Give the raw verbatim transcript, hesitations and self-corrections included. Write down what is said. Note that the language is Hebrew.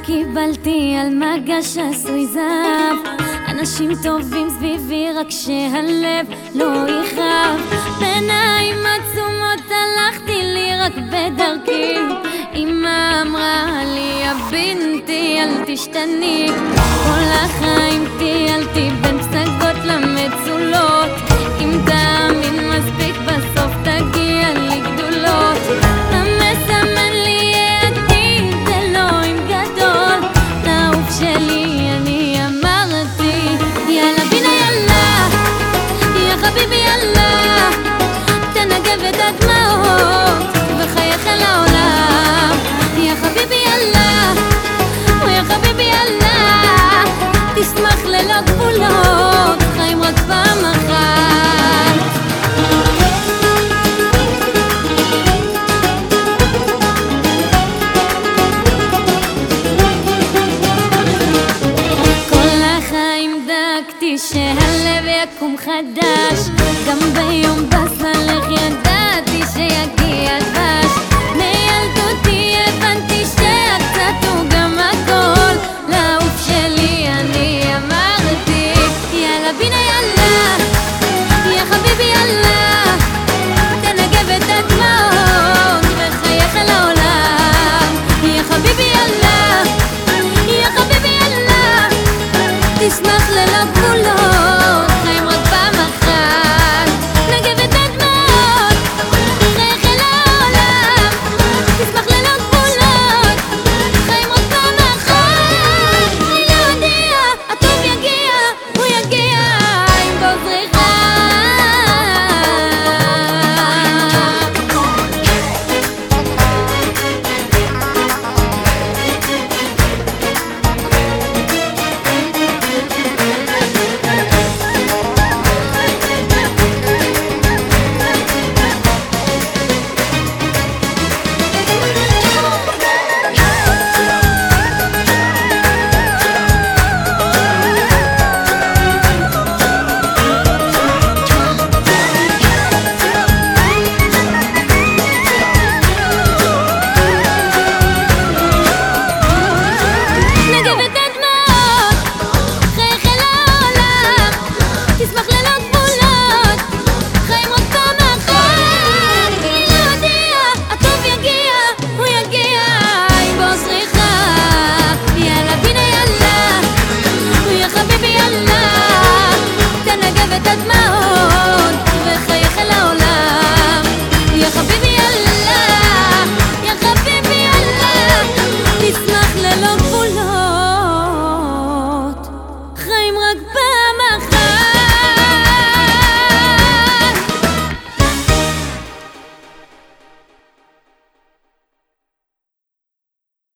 קיבלתי על מגש עשוי זהב, אנשים טובים סביבי רק שהלב לא יכאב. בעיניים עצומות הלכתי לי רק בדרכי, אמא אמרה לי יא בינתי אל תשתני, כל החיים טיילתי בין פסגות למצולות, אם תאמין מספיק בסוף תגיע לגדולות. המסמן לי העתיד אלוהים גדול, לאהוב שלי אני אמרתי יאללה בינה יאללה יא חביבי יאללה, תנגב את הדמעות וחייך אל העולם. יא חביבי יאללה יא חביבי יאללה, תשמח ללא גבולות, חיים רק פעם אחת. כל החיים דאגתי שהלב יקום חדש, גם ביום